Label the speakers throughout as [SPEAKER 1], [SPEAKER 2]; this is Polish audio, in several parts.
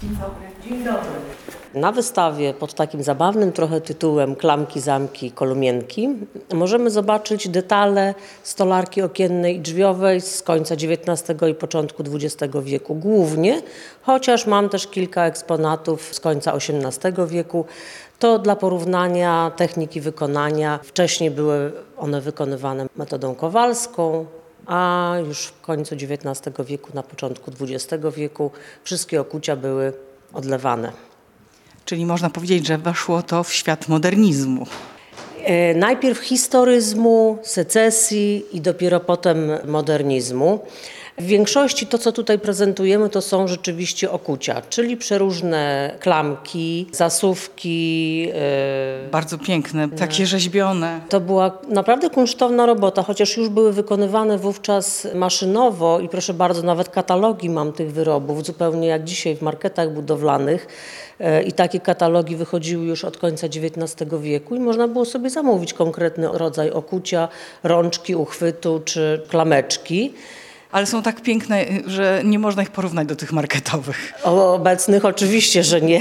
[SPEAKER 1] Dzień dobry.
[SPEAKER 2] Na wystawie pod takim zabawnym trochę tytułem Klamki, zamki, kolumienki możemy zobaczyć detale stolarki okiennej i drzwiowej z końca XIX i początku XX wieku głównie, chociaż mam też kilka eksponatów z końca XVIII wieku. To dla porównania techniki wykonania. Wcześniej były one wykonywane metodą kowalską, a już w końcu XIX wieku, na początku XX wieku wszystkie okucia były odlewane.
[SPEAKER 1] Czyli można powiedzieć, że weszło to w świat modernizmu.
[SPEAKER 2] Najpierw historyzmu, secesji i dopiero potem modernizmu. W większości to, co tutaj prezentujemy, to są rzeczywiście okucia, czyli przeróżne klamki, zasuwki.
[SPEAKER 1] Bardzo piękne, takie rzeźbione.
[SPEAKER 2] To była naprawdę kunsztowna robota, chociaż już były wykonywane wówczas maszynowo i proszę bardzo, nawet katalogi mam tych wyrobów, zupełnie jak dzisiaj w marketach budowlanych. I takie katalogi wychodziły już od końca XIX wieku i można było sobie zamówić konkretny rodzaj okucia, rączki, uchwytu czy klameczki.
[SPEAKER 1] Ale są tak piękne, że nie można ich porównać do tych marketowych.
[SPEAKER 2] Obecnych oczywiście, że nie.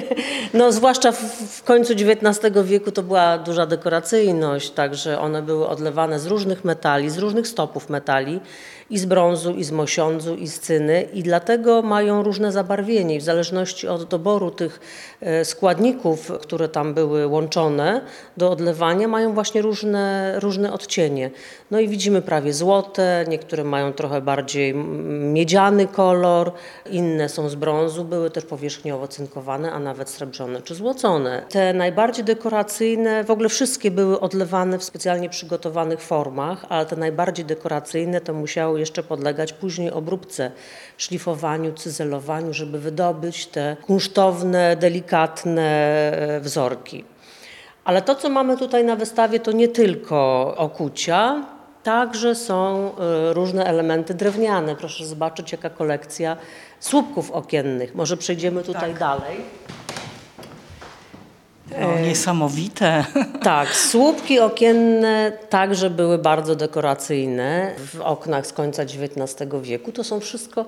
[SPEAKER 2] No, zwłaszcza w końcu XIX wieku to była duża dekoracyjność, także one były odlewane z różnych metali, z różnych stopów metali, i z brązu, i z mosiądzu, i z cyny, i dlatego mają różne zabarwienie. I w zależności od doboru tych składników, które tam były łączone do odlewania, mają właśnie różne odcienie. No i widzimy prawie złote, niektóre mają trochę bardziej miedziany kolor, inne są z brązu, były też powierzchniowo cynkowane, a nawet srebrzone czy złocone. Te najbardziej dekoracyjne, w ogóle wszystkie były odlewane w specjalnie przygotowanych formach, ale te najbardziej dekoracyjne to musiały jeszcze podlegać później obróbce, szlifowaniu, cyzelowaniu, żeby wydobyć te kunsztowne, delikatne wzorki. Ale to, co mamy tutaj na wystawie, to nie tylko okucia, także są różne elementy drewniane. Proszę zobaczyć, jaka kolekcja słupków okiennych. Może przejdziemy tutaj dalej.
[SPEAKER 1] No, niesamowite.
[SPEAKER 2] Tak, słupki okienne także były bardzo dekoracyjne w oknach z końca XIX wieku. To są wszystko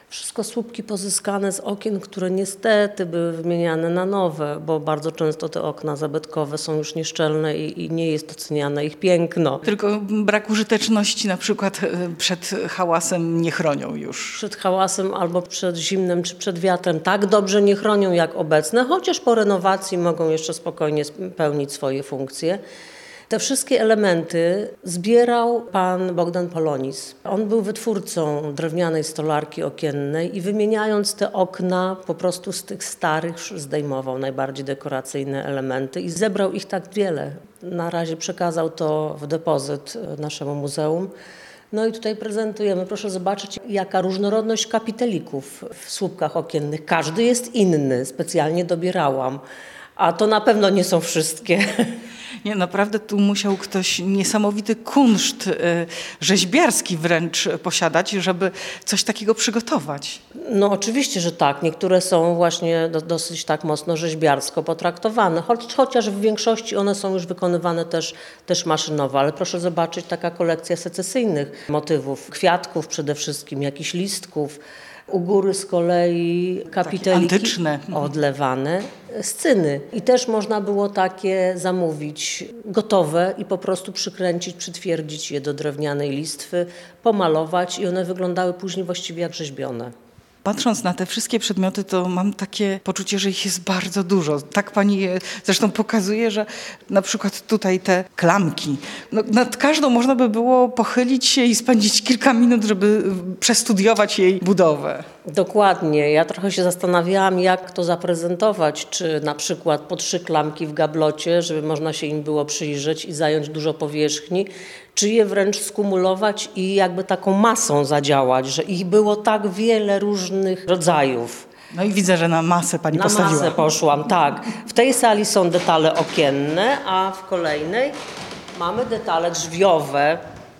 [SPEAKER 2] słupki pozyskane z okien, które niestety były wymieniane na nowe, bo bardzo często te okna zabytkowe są już nieszczelne i nie jest doceniane ich piękno.
[SPEAKER 1] Tylko brak użyteczności na przykład przed hałasem nie chronią już.
[SPEAKER 2] Przed hałasem albo przed zimnem czy przed wiatrem tak dobrze nie chronią jak obecne, chociaż po renowacji mogą jeszcze spokojnie pełnić swoje funkcje. Te wszystkie elementy zbierał pan Bogdan Polonis. On był wytwórcą drewnianej stolarki okiennej i wymieniając te okna po prostu z tych starych zdejmował najbardziej dekoracyjne elementy i zebrał ich tak wiele. Na razie przekazał to w depozyt naszemu muzeum. No i tutaj prezentujemy, proszę zobaczyć, jaka różnorodność kapitelików w słupkach okiennych. Każdy jest inny, specjalnie dobierałam, a to na pewno nie są wszystkie.
[SPEAKER 1] Nie, naprawdę tu musiał ktoś niesamowity kunszt rzeźbiarski wręcz posiadać, żeby coś takiego przygotować.
[SPEAKER 2] No oczywiście, że tak. Niektóre są właśnie dosyć tak mocno rzeźbiarsko potraktowane, chociaż w większości one są już wykonywane też maszynowo. Ale proszę zobaczyć, taka kolekcja secesyjnych motywów, kwiatków przede wszystkim, jakichś listków. U góry z kolei kapiteliki
[SPEAKER 1] antyczne,
[SPEAKER 2] odlewane z cyny. I też można było takie zamówić gotowe i po prostu przykręcić, przytwierdzić je do drewnianej listwy, pomalować i one wyglądały później właściwie jak rzeźbione.
[SPEAKER 1] Patrząc na te wszystkie przedmioty, to mam takie poczucie, że ich jest bardzo dużo. Tak pani je zresztą pokazuje, że na przykład tutaj te klamki. No, nad każdą można by było pochylić się i spędzić kilka minut, żeby przestudiować jej budowę.
[SPEAKER 2] Dokładnie. Ja trochę się zastanawiałam, jak to zaprezentować, czy na przykład po 3 klamki w gablocie, żeby można się im było przyjrzeć i zająć dużo powierzchni, czy je wręcz skumulować i jakby taką masą zadziałać, że ich było tak wiele różnych rodzajów.
[SPEAKER 1] No i widzę, że na masę pani postawiła.
[SPEAKER 2] Na masę poszłam, tak. W tej sali są detale okienne, a w kolejnej mamy detale drzwiowe.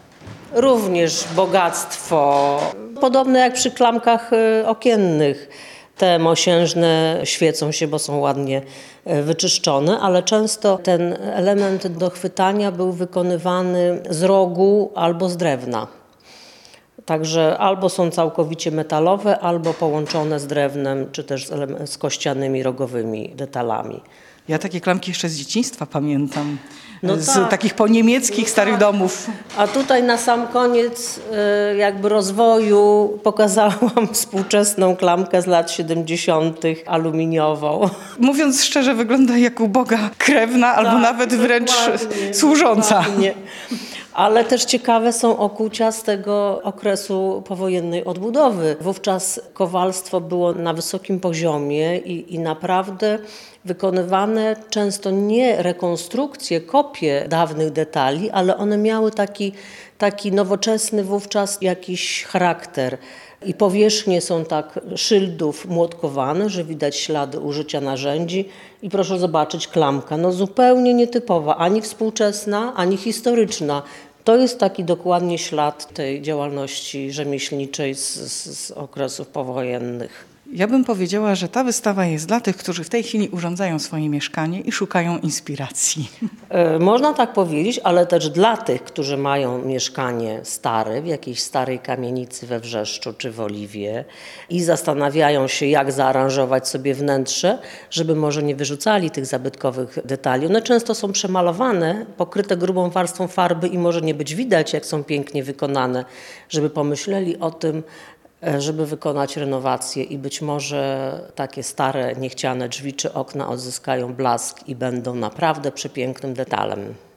[SPEAKER 2] Również bogactwo, podobne jak przy klamkach okiennych. Te mosiężne świecą się, bo są ładnie wyczyszczone, ale często ten element do chwytania był wykonywany z rogu albo z drewna. Także albo są całkowicie metalowe, albo połączone z drewnem, czy też z kościanymi, rogowymi detalami.
[SPEAKER 1] Ja takie klamki jeszcze z dzieciństwa pamiętam.
[SPEAKER 2] No
[SPEAKER 1] z
[SPEAKER 2] tak.
[SPEAKER 1] takich poniemieckich starych domów.
[SPEAKER 2] A tutaj na sam koniec jakby rozwoju pokazałam współczesną klamkę z lat 70. aluminiową.
[SPEAKER 1] Mówiąc szczerze, wygląda jak uboga krewna, albo nawet wręcz służąca.
[SPEAKER 2] Dokładnie. Ale też ciekawe są okucia z tego okresu powojennej odbudowy. Wówczas kowalstwo było na wysokim poziomie i naprawdę wykonywane często nie rekonstrukcje, kopie dawnych detali, ale one miały taki nowoczesny wówczas jakiś charakter. I powierzchnie są tak szyldów młotkowane, że widać ślady użycia narzędzi. I proszę zobaczyć, klamka, no zupełnie nietypowa, ani współczesna, ani historyczna. To jest taki dokładnie ślad tej działalności rzemieślniczej z okresów powojennych.
[SPEAKER 1] Ja bym powiedziała, że ta wystawa jest dla tych, którzy w tej chwili urządzają swoje mieszkanie i szukają inspiracji.
[SPEAKER 2] Można tak powiedzieć, ale też dla tych, którzy mają mieszkanie stare, w jakiejś starej kamienicy we Wrzeszczu czy w Oliwie i zastanawiają się, jak zaaranżować sobie wnętrze, żeby może nie wyrzucali tych zabytkowych detali. One często są przemalowane, pokryte grubą warstwą farby i może nie być widać, jak są pięknie wykonane, żeby pomyśleli o tym, żeby wykonać renowację i być może takie stare, niechciane drzwi czy okna odzyskają blask i będą naprawdę przepięknym detalem.